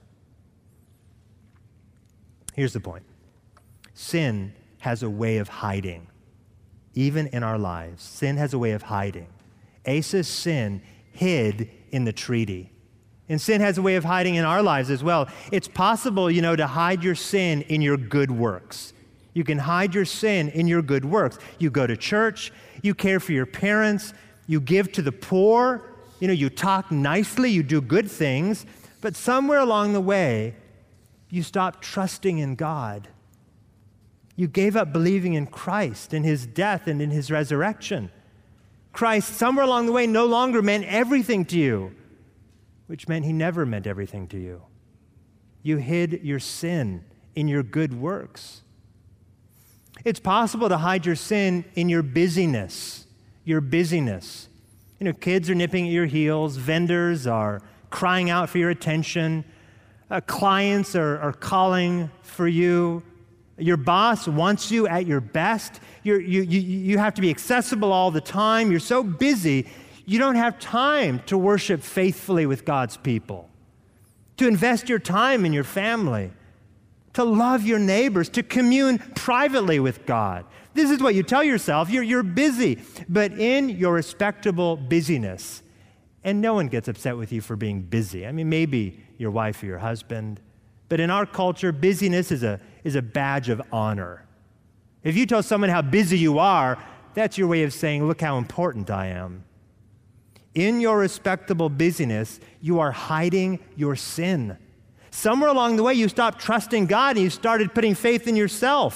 A: Here's the point. Sin has a way of hiding, even in our lives. Sin has a way of hiding. Asa's sin hid in the treaty. And sin has a way of hiding in our lives as well. It's possible, to hide your sin in your good works. You can hide your sin in your good works. You go to church, you care for your parents, you give to the poor, you talk nicely, you do good things, but somewhere along the way, you stop trusting in God. You gave up believing in Christ, in his death and in his resurrection. Christ, somewhere along the way, no longer meant everything to you, which meant he never meant everything to you. You hid your sin in your good works. It's possible to hide your sin in your busyness. Your busyness. Kids are nipping at your heels. Vendors are crying out for your attention. Clients are calling for you. Your boss wants you at your best. You have to be accessible all the time. You're so busy, you don't have time to worship faithfully with God's people, to invest your time in your family, to love your neighbors, to commune privately with God. This is what you tell yourself. You're busy, but in your respectable busyness, and no one gets upset with you for being busy. Maybe your wife or your husband, but in our culture, busyness is a badge of honor. If you tell someone how busy you are, that's your way of saying, look how important I am. In your respectable busyness, you are hiding your sin. Somewhere along the way, you stopped trusting God and you started putting faith in yourself.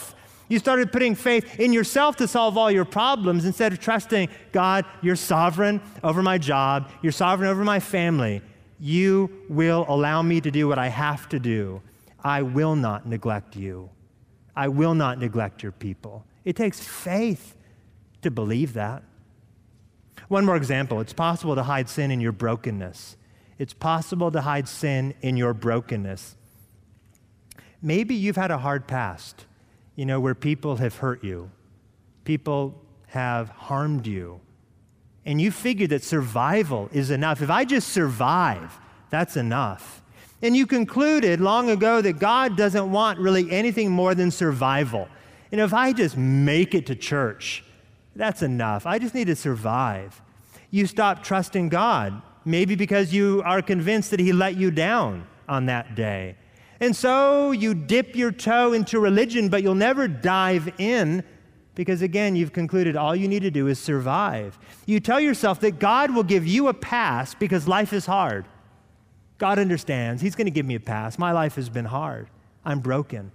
A: You started putting faith in yourself to solve all your problems instead of trusting, God, you're sovereign over my job. You're sovereign over my family. You will allow me to do what I have to do. I will not neglect you. I will not neglect your people. It takes faith to believe that. One more example. It's possible to hide sin in your brokenness. It's possible to hide sin in your brokenness. Maybe you've had a hard past, where people have hurt you. People have harmed you. And you figured that survival is enough. If I just survive, that's enough. And you concluded long ago that God doesn't want really anything more than survival. And if I just make it to church, that's enough. I just need to survive. You stop trusting God, maybe because you are convinced that he let you down on that day. And so you dip your toe into religion, but you'll never dive in because, again, you've concluded all you need to do is survive. You tell yourself that God will give you a pass because life is hard. God understands. He's going to give me a pass. My life has been hard. I'm broken.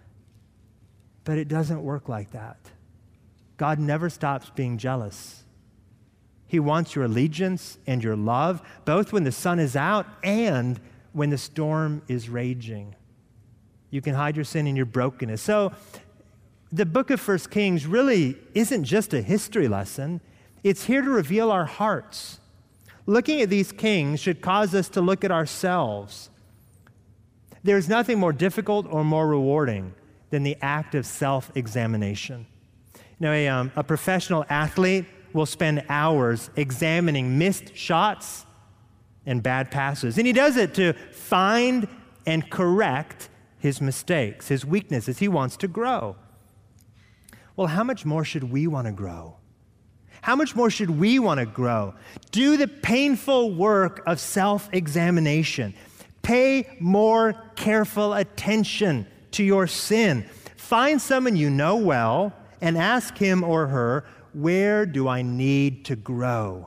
A: But it doesn't work like that. God never stops being jealous. He wants your allegiance and your love, both when the sun is out and when the storm is raging. You can hide your sin in your brokenness. So the book of 1 Kings really isn't just a history lesson. It's here to reveal our hearts. Looking at these kings should cause us to look at ourselves. There's nothing more difficult or more rewarding than the act of self-examination. A professional athlete will spend hours examining missed shots and bad passes. And he does it to find and correct his mistakes, his weaknesses. He wants to grow. Well, how much more should we want to grow? How much more should we want to grow? Do the painful work of self-examination. Pay more careful attention to your sin. Find someone you know well and ask him or her, where do I need to grow?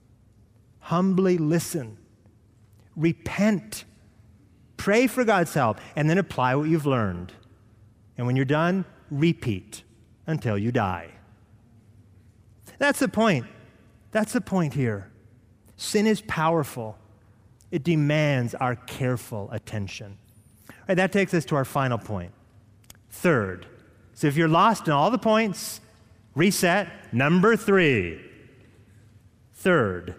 A: Humbly listen. Repent. Pray for God's help, and then apply what you've learned. And when you're done, repeat until you die. That's the point. That's the point here. Sin is powerful. It demands our careful attention. All right, that takes us to our final point. Third. So if you're lost in all the points, reset. Number 3. Third,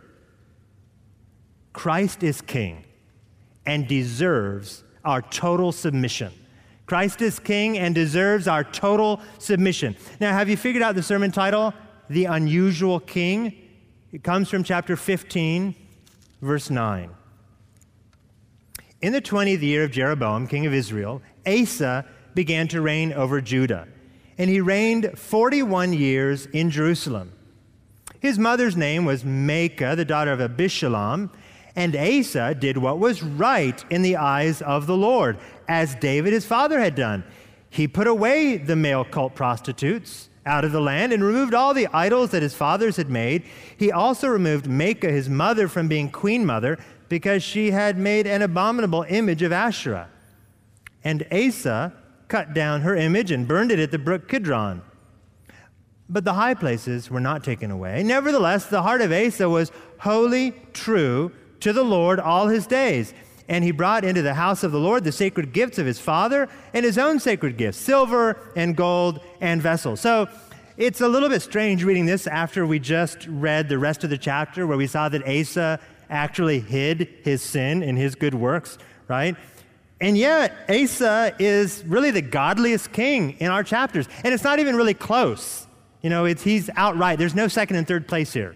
A: Christ is king and deserves our total submission. Christ is king and deserves our total submission. Now, have you figured out the sermon title? The Unusual King. It comes from chapter 15, verse 9. In the 20th year of Jeroboam, king of Israel, Asa began to reign over Judah, and he reigned 41 years in Jerusalem. His mother's name was Maacah, the daughter of Abishalom, and Asa did what was right in the eyes of the Lord, as David his father had done. He put away the male cult prostitutes out of the land and removed all the idols that his fathers had made. He also removed Maacah, his mother, from being queen mother because she had made an abominable image of Asherah. And Asa cut down her image and burned it at the brook Kidron. But the high places were not taken away. Nevertheless, the heart of Asa was wholly true to the Lord all his days. And he brought into the house of the Lord the sacred gifts of his father and his own sacred gifts, silver and gold and vessels. So it's a little bit strange reading this after we just read the rest of the chapter where we saw that Asa actually hid his sin in his good works, right? And yet, Asa is really the godliest king in our chapters. And it's not even really close. He's outright. There's no second and third place here.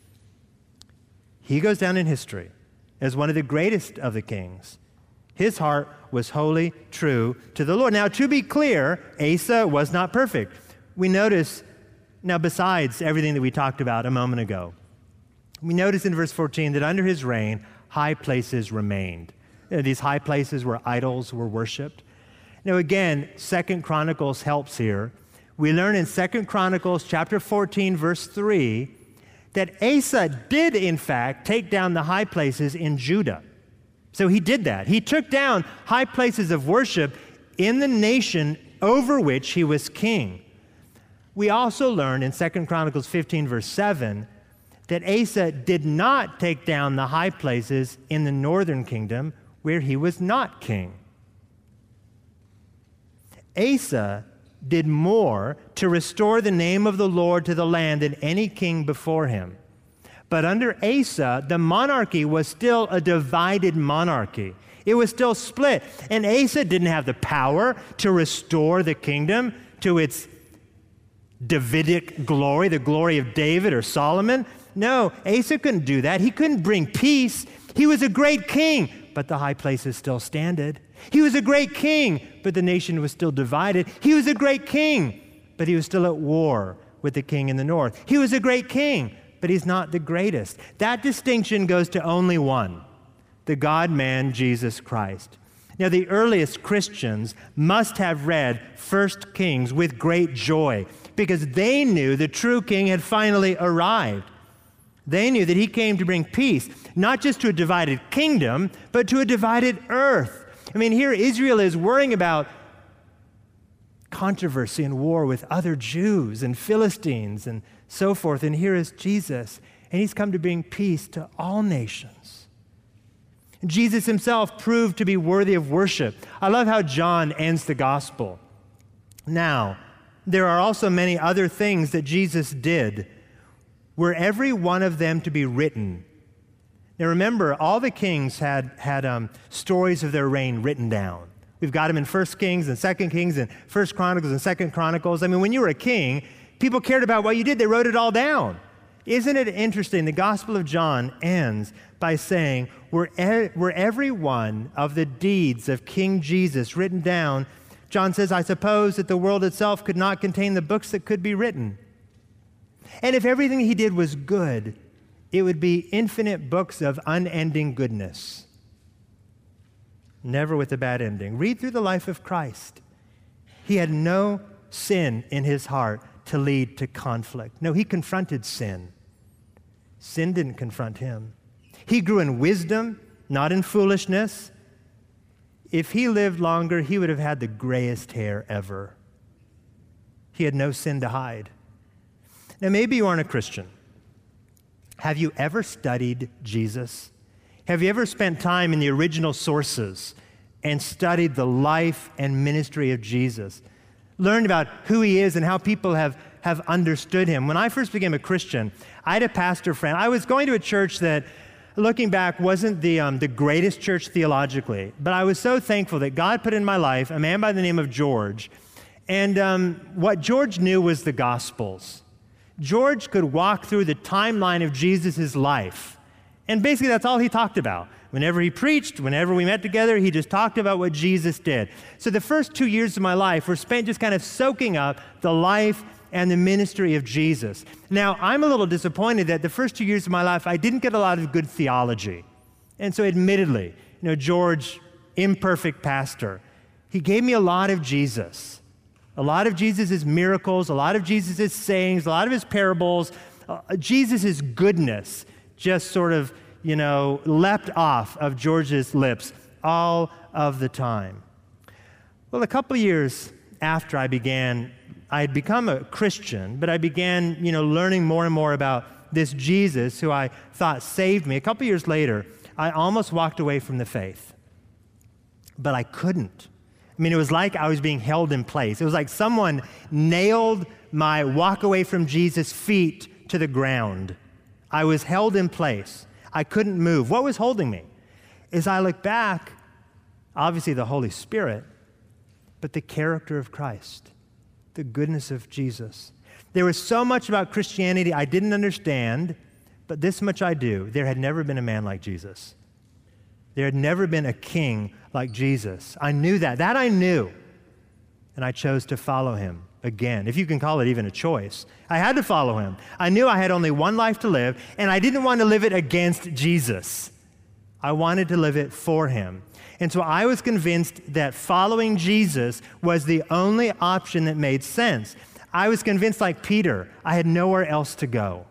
A: He goes down in history as one of the greatest of the kings. His heart was wholly true to the Lord. Now, to be clear, Asa was not perfect. We notice, now besides everything that we talked about a moment ago, we notice in verse 14 that under his reign, high places remained. These high places where idols were worshipped. Now again, 2 Chronicles helps here. We learn in 2 Chronicles chapter 14, verse 3, that Asa did, in fact, take down the high places in Judah. So he did that. He took down high places of worship in the nation over which he was king. We also learn in 2 Chronicles 15, verse 7, that Asa did not take down the high places in the northern kingdom where he was not king. Asa did more to restore the name of the Lord to the land than any king before him. But under Asa, the monarchy was still a divided monarchy. It was still split. And Asa didn't have the power to restore the kingdom to its Davidic glory, the glory of David or Solomon. No, Asa couldn't do that. He couldn't bring peace. He was a great king, but the high places still standed. He was a great king, but the nation was still divided. He was a great king, but he was still at war with the king in the north. He was a great king, but he's not the greatest. That distinction goes to only one, the God-man, Jesus Christ. Now, the earliest Christians must have read 1 Kings with great joy because they knew the true king had finally arrived. They knew that he came to bring peace, not just to a divided kingdom, but to a divided earth. I mean, here Israel is worrying about controversy and war with other Jews and Philistines and so forth. And here is Jesus, and he's come to bring peace to all nations. Jesus himself proved to be worthy of worship. I love how John ends the gospel. Now, there are also many other things that Jesus did. Were every one of them to be written? Now remember, all the kings had stories of their reign written down. We've got them in 1 Kings and 2 Kings and 1 Chronicles and 2 Chronicles. I mean, when you were a king, people cared about what you did. They wrote it all down. Isn't it interesting? The Gospel of John ends by saying, were every one of the deeds of King Jesus written down? John says, I suppose that the world itself could not contain the books that could be written. And if everything he did was good, it would be infinite books of unending goodness, never with a bad ending. Read through the life of Christ. He had no sin in his heart to lead to conflict. No, he confronted sin. Sin didn't confront him. He grew in wisdom, not in foolishness. If he lived longer, he would have had the grayest hair ever. He had no sin to hide. Now, maybe you aren't a Christian. Have you ever studied Jesus? Have you ever spent time in the original sources and studied the life and ministry of Jesus? Learned about who he is and how people have understood him. When I first became a Christian, I had a pastor friend. I was going to a church that, looking back, wasn't the greatest church theologically, but I was so thankful that God put in my life a man by the name of George. And what George knew was the Gospels. George could walk through the timeline of Jesus' life. And basically that's all he talked about. Whenever he preached, whenever we met together, he just talked about what Jesus did. So the first 2 years of my life were spent just kind of soaking up the life and the ministry of Jesus. Now, I'm a little disappointed that the first 2 years of my life, I didn't get a lot of good theology. And so admittedly, George, imperfect pastor, he gave me a lot of Jesus. A lot of Jesus' miracles, a lot of Jesus' sayings, a lot of his parables, Jesus' goodness just sort of, leapt off of George's lips all of the time. Well, a couple years after I had become a Christian, but I began, learning more and more about this Jesus who I thought saved me. A couple years later, I almost walked away from the faith, but I couldn't. I mean, it was like I was being held in place. It was like someone nailed my walk away from Jesus' feet to the ground. I was held in place. I couldn't move. What was holding me? As I look back, obviously the Holy Spirit, but the character of Christ, the goodness of Jesus. There was so much about Christianity I didn't understand, but this much I do. There had never been a man like Jesus. There had never been a king like Jesus. I knew that. That I knew. And I chose to follow him again, if you can call it even a choice. I had to follow him. I knew I had only one life to live, and I didn't want to live it against Jesus. I wanted to live it for him. And so I was convinced that following Jesus was the only option that made sense. I was convinced, like Peter, I had nowhere else to go.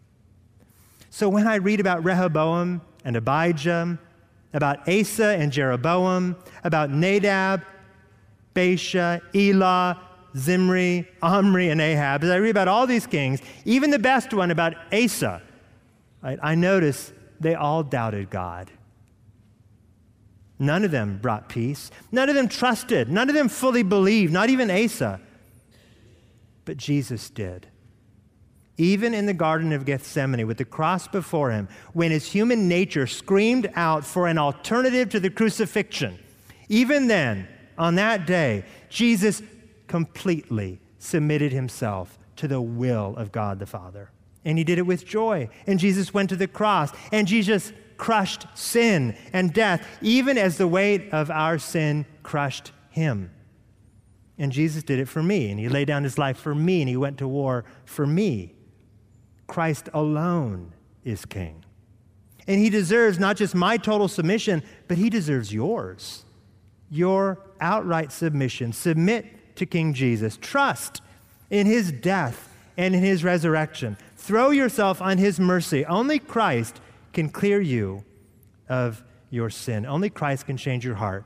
A: So when I read about Rehoboam and Abijah, about Asa and Jeroboam, about Nadab, Baasha, Elah, Zimri, Omri, and Ahab. As I read about all these kings, even the best one about Asa, right, I notice they all doubted God. None of them brought peace. None of them trusted. None of them fully believed, not even Asa. But Jesus did. Even in the Garden of Gethsemane with the cross before him, when his human nature screamed out for an alternative to the crucifixion, even then, on that day, Jesus completely submitted himself to the will of God the Father. And he did it with joy. And Jesus went to the cross. And Jesus crushed sin and death, even as the weight of our sin crushed him. And Jesus did it for me. And he laid down his life for me. And he went to war for me. Christ alone is king. And he deserves not just my total submission, but he deserves yours. Your outright submission. Submit to King Jesus. Trust in his death and in his resurrection. Throw yourself on his mercy. Only Christ can clear you of your sin. Only Christ can change your heart.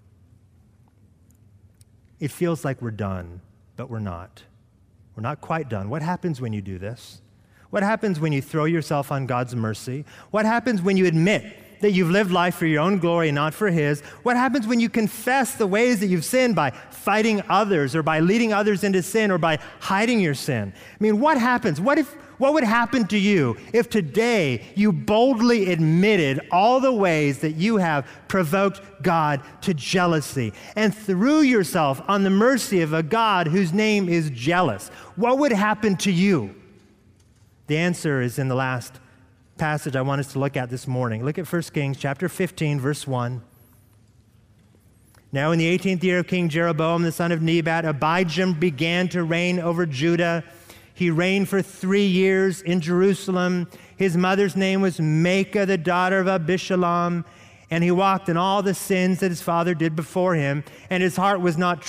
A: It feels like we're done, but we're not. We're not quite done. What happens when you do this? What happens when you throw yourself on God's mercy? What happens when you admit that you've lived life for your own glory and not for his? What happens when you confess the ways that you've sinned by fighting others or by leading others into sin or by hiding your sin? I mean, what happens? What would happen to you if today you boldly admitted all the ways that you have provoked God to jealousy and threw yourself on the mercy of a God whose name is jealous? What would happen to you? The answer is in the last passage I want us to look at this morning. Look at 1 Kings chapter 15, verse 1. Now in the 18th year of King Jeroboam, the son of Nebat, Abijam began to reign over Judah. He reigned for 3 years in Jerusalem. His mother's name was Maacah, the daughter of Abishalom. And he walked in all the sins that his father did before him. And his heart was not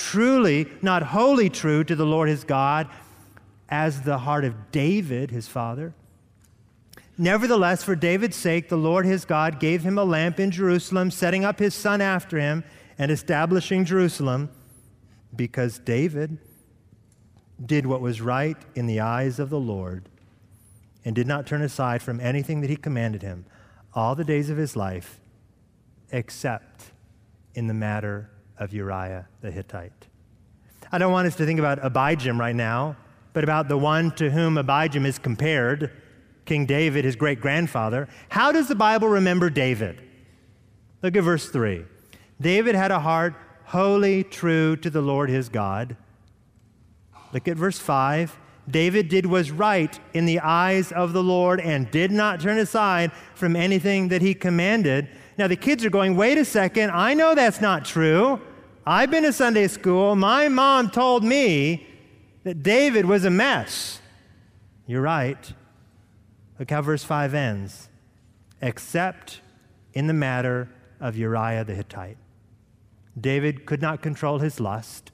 A: wholly true to the Lord his God, as the heart of David, his father. Nevertheless, for David's sake, the Lord his God gave him a lamp in Jerusalem, setting up his son after him and establishing Jerusalem, because David did what was right in the eyes of the Lord and did not turn aside from anything that he commanded him all the days of his life, except in the matter of Uriah the Hittite. I don't want us to think about Abijam right now, but about the one to whom Abijam is compared, King David, his great-grandfather. How does the Bible remember David? Look at verse 3. David had a heart wholly true to the Lord his God. Look at verse 5. David did what was right in the eyes of the Lord and did not turn aside from anything that he commanded. Now the kids are going, wait a second, I know that's not true. I've been to Sunday school. My mom told me that David was a mess. You're right. Look how verse 5 ends. Except in the matter of Uriah the Hittite. David could not control his lust.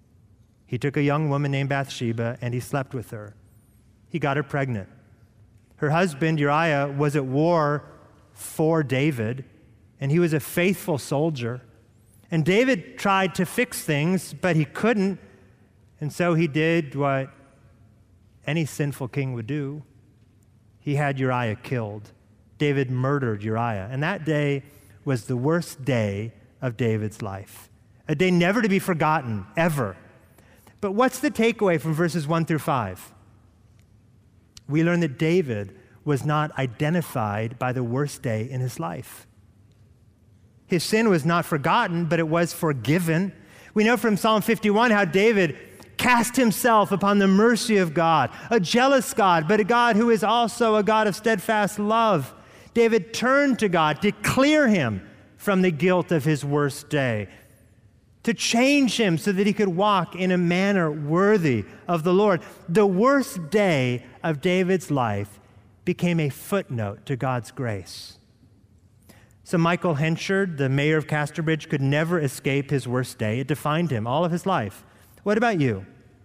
A: He took a young woman named Bathsheba and he slept with her. He got her pregnant. Her husband, Uriah, was at war for David, and he was a faithful soldier. And David tried to fix things, but he couldn't. And so he did what any sinful king would do. He had Uriah killed. David murdered Uriah. And that day was the worst day of David's life. A day never to be forgotten, ever. But what's the takeaway from verses 1 through 5? We learn that David was not identified by the worst day in his life. His sin was not forgotten, but it was forgiven. We know from Psalm 51 how David cast himself upon the mercy of God, a jealous God, but a God who is also a God of steadfast love. David turned to God to clear him from the guilt of his worst day, to change him so that he could walk in a manner worthy of the Lord. The worst day of David's life became a footnote to God's grace. So Michael Henchard, the mayor of Casterbridge, could never escape his worst day. It defined him all of his life. What about you?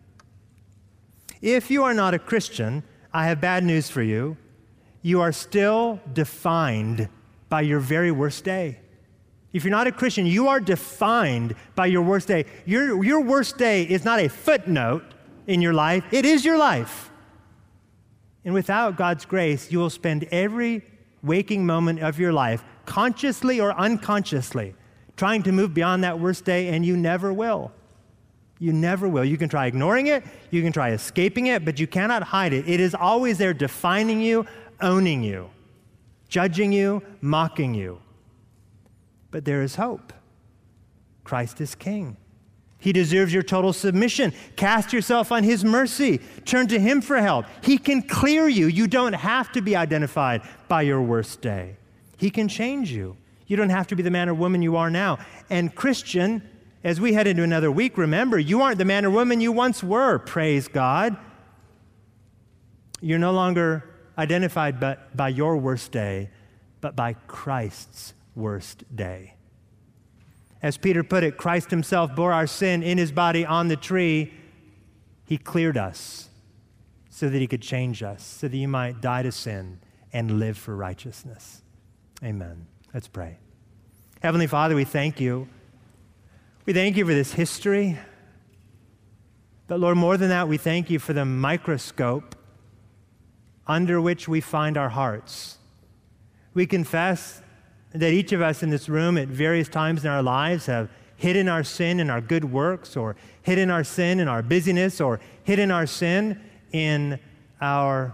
A: If you are not a Christian, I have bad news for you. You are still defined by your very worst day. If you're not a Christian, you are defined by your worst day. Your worst day is not a footnote in your life. It is your life. And without God's grace, you will spend every waking moment of your life, consciously or unconsciously, trying to move beyond that worst day, and you never will. You never will. You can try ignoring it, you can try escaping it, but you cannot hide it. It is always there defining you, owning you, judging you, mocking you. But there is hope. Christ is King. He deserves your total submission. Cast yourself on His mercy. Turn to Him for help. He can clear you. You don't have to be identified by your worst day. He can change you. You don't have to be the man or woman you are now. And Christian, as we head into another week, remember, you aren't the man or woman you once were. Praise God. You're no longer identified by your worst day, but by Christ's worst day. As Peter put it, Christ Himself bore our sin in His body on the tree. He cleared us so that He could change us, so that you might die to sin and live for righteousness. Amen. Let's pray. Heavenly Father, we thank You. We thank You for this history. But Lord, more than that, we thank You for the microscope under which we find our hearts. We confess that each of us in this room at various times in our lives have hidden our sin in our good works, or hidden our sin in our busyness, or hidden our sin in our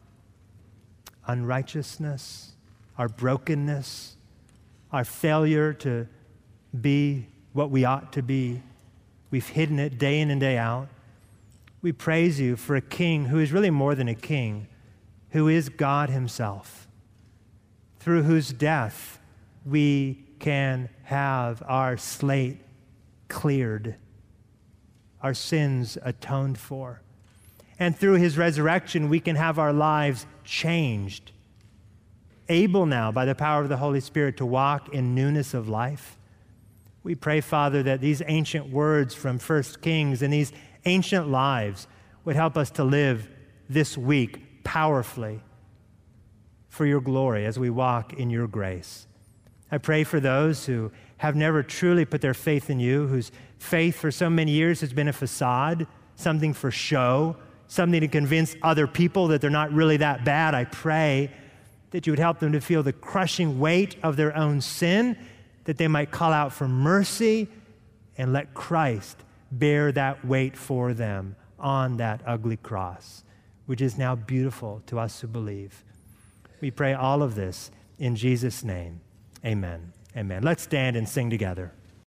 A: unrighteousness, our brokenness, our failure to be what we ought to be. We've hidden it day in and day out. We praise You for a King who is really more than a king, who is God Himself, through whose death we can have our slate cleared, our sins atoned for. And through His resurrection, we can have our lives changed, able now by the power of the Holy Spirit to walk in newness of life. We pray, Father, that these ancient words from 1 Kings and these ancient lives would help us to live this week powerfully for Your glory as we walk in Your grace. I pray for those who have never truly put their faith in You, whose faith for so many years has been a facade, something for show, something to convince other people that they're not really that bad. I pray that You would help them to feel the crushing weight of their own sin, that they might call out for mercy and let Christ bear that weight for them on that ugly cross, which is now beautiful to us who believe. We pray all of this in Jesus' name. Amen. Amen. Let's stand and sing together.